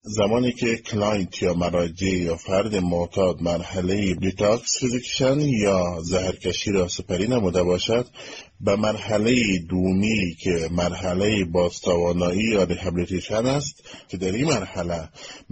زمانی که کلاینت یا مراجع یا فرد معتاد مرحله دیتاکس فیزیکشن یا زهرکشی را سپری نموده باشد، به مرحله دومی که مرحله بازتوانایی یا ریهابیلیتیشن است که در این مرحله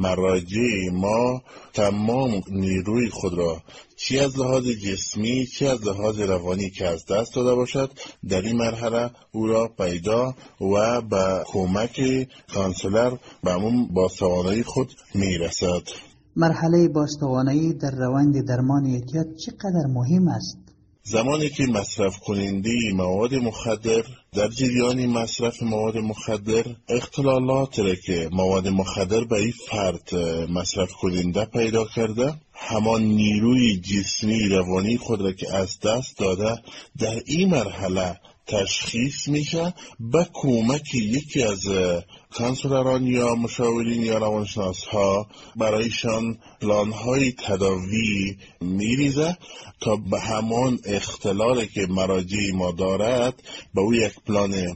مراجع ما تمام نیروی خود را چی از لحاظ جسمی چی از لحاظ روانی که از دست داده باشد، در این مرحله او را پیدا و به کمک کانسلر به همون بازتوانایی خود میرسد. مرحله بازتوانایی در روند درمان اعتیاد چقدر مهم است؟ زمانی که مصرف کننده مواد مخدر در جریان مصرف مواد مخدر اختلالات را که مواد مخدر به این فرد مصرف کننده پیدا کرده، همان نیروی جسمی روانی خود را که از دست داده در این مرحله تشخیص میشه به کمک یکی از کانسلران یا مشاورین یا روانشناس ها برایشان پلان های تداوی میریزه تا به همان اختلالی که مراجع ما دارد به او یک پلان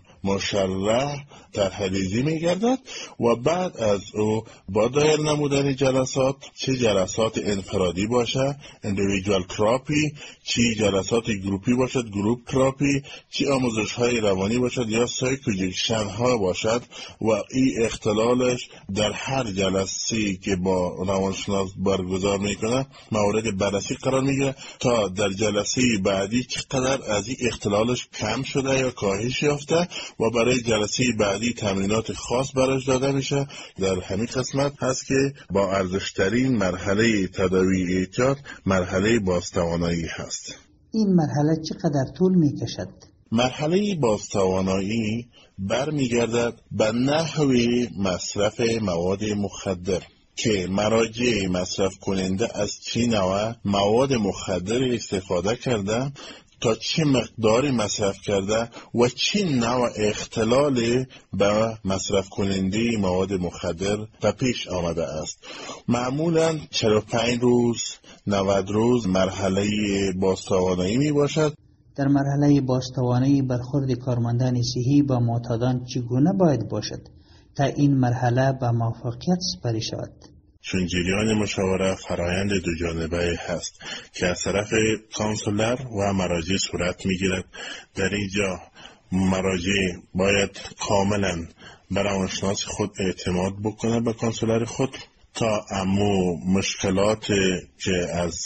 مشرح طرح‌ریزی میگردد و بعد از او با دایر نمودن جلسات، چه جلسات انفرادی باشه individual تراپی، چه جلسات گروپی باشد گروپ تراپی، چه آموزش های روانی باشد یا سایکوژکشن ها باشد و این اختلالش در هر جلسه که با روانشناس برگزار میکنه مورد بررسی قرار میگیره تا در جلسه بعدی چقدر از این اختلالش کم شده یا کاهش یافته و برای جلسه بعدی تمرینات خاص براش داده میشه. در همین قسمت هست که با ارزشترین مرحله تداوی اعتیاد مرحله بازتوانایی هست. این مرحله چقدر طول میکشد؟ مرحله بازتوانایی برمیگردد به نحو مصرف مواد مخدر که مراجع مصرف کننده از چه نوع مواد مخدر استفاده کرده، تا چه مقدار مصرف کرده و چه نوع اختلال به مصرف کننده مواد مخدر به پیش آمده است. معمولاً 45 روز 90 روز مرحله بازتوانایی می باشد. در مرحله بازتوانایی برخورد کارمندان صحی با معتادان چگونه باید باشد تا این مرحله به موفقیت سپری شود؟ چون جریان مشاوره فرایند دو جانبه هست که از طرف کانسلر و مراجع صورت میگیرد. در اینجا مراجع باید کاملا به روانشناس خود اعتماد بکنه به کانسلر خود تا امو مشکلات که از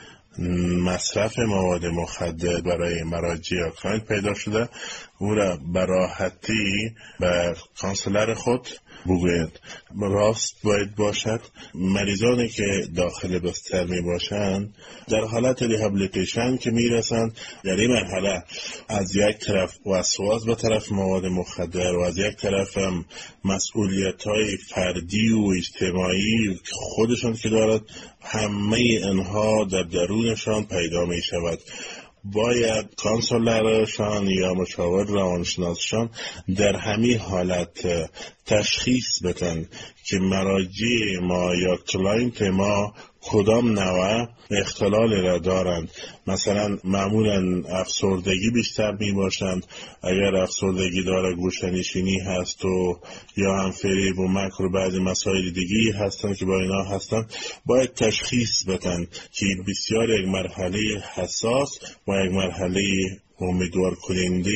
مصرف مواد مخدر برای مراجع یا کلاینت پیدا شده او را به راحتی به کانسلر خود بگوید. راست باید باشد. مریضانی که داخل بستر می باشند در حالت ریهابیلیتیشن که می رسند، در این مرحله از یک طرف وسواس به طرف مواد مخدر و از یک طرف هم مسئولیت های فردی و اجتماعی خودشان که دارد، همه اینها در درونشان پیدا می شود. باید کانسلرشان یا مشاور روانشناسشان در همین حالت تشخیص بدن که مراجع ما یا کلاینت ما کدام نوع اختلال را دارند. مثلا معمولا افسردگی بیشتر می باشند. اگر افسردگی داره گوشه‌نشینی هست و یا هم فریب و مکر و بعضی مسائل دیگی هستند که با اینا هستند، باید تشخیص بدن که بسیار یک مرحله حساس و یک مرحله امیدوار کننده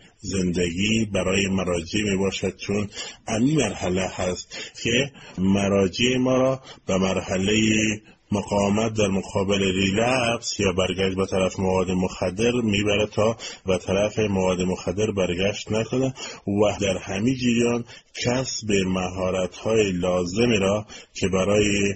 زندگی برای مراجع می باشد. چون این مرحله هست که مراجع ما را به مرحله مقاومت در مقابل ریلپس یا برگشت به طرف مواد مخدر میبره تا به طرف مواد مخدر برگشت نکنه و در همین جریان کسب مهارت‌های لازمی را که برای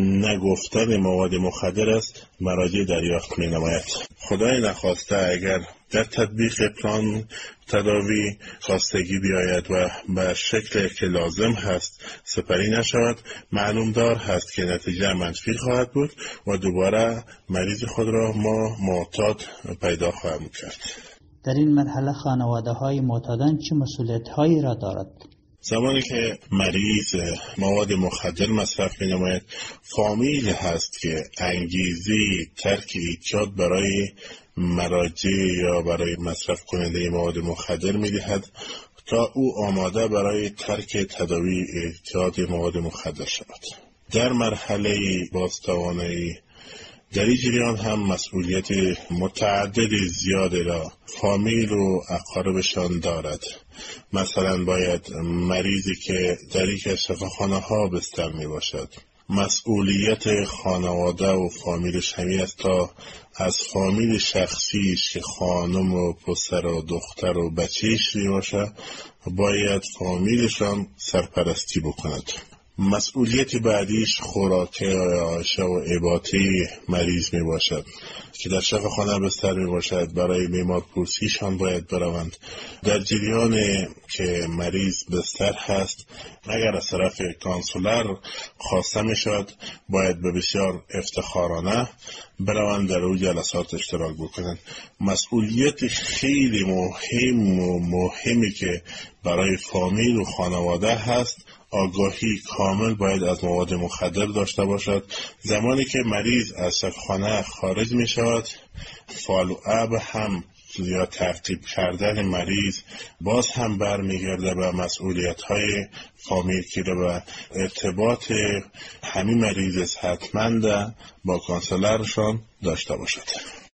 نگفتن مواد مخدر است مراجع دریافت می‌نماید. خدای نخواسته اگر در تطبیق پلان تداوی خواستگی بیاید و به شکل که لازم هست سپری نشود، معلوم دار هست که نتیجه منفی خواهد بود و دوباره مریض خود را ما معتاد پیدا خواهیم کرد. در این مرحله خانواده های معتادان چه مسئولیت هایی را دارد؟ زمانی که مریض مواد مخدر مصرف می نماید، فامیل هست که انگیزه ترک اعتیاد برای مراجع یا برای مصرف کننده مواد مخدر می دهد تا او آماده برای ترک تداوی اعتیاد مواد مخدر شود. در مرحله بازتوانایی در این جریان هم مسئولیت متعدد زیاده را فامیل و اقاربشان دارد. مثلا باید مریضی که در یک از شفاخانه‌ها بستر می باشد، مسئولیت خانواده و فامیلش همی است تا از فامیل شخصیش که خانم و پسر و دختر و بچهش می باشد باید فامیلشان سرپرستی بکند. مسئولیت بعدیش خوراک آشه و عباطه مریض می باشد که در شفاخانه بستر می باشد. برای بیمار پرسیشان باید بروند. در جریان که مریض بستر هست اگر از طرف کانسولر خواسته می شود باید به بسیار افتخارانه بروند در او جلسات اشتراک بکنند. مسئولیت خیلی مهمی که برای فامیل و خانواده هست، آگاهی کامل باید از مواد مخدر داشته باشد. زمانی که مریض از شفاخانه خارج می شود فالوآپ هم یا تعقیب کردن مریض باز هم برمیگرده به مسئولیت های فامیل که به ارتباط همین مریض صحتمند با کانسلرشان داشته باشد.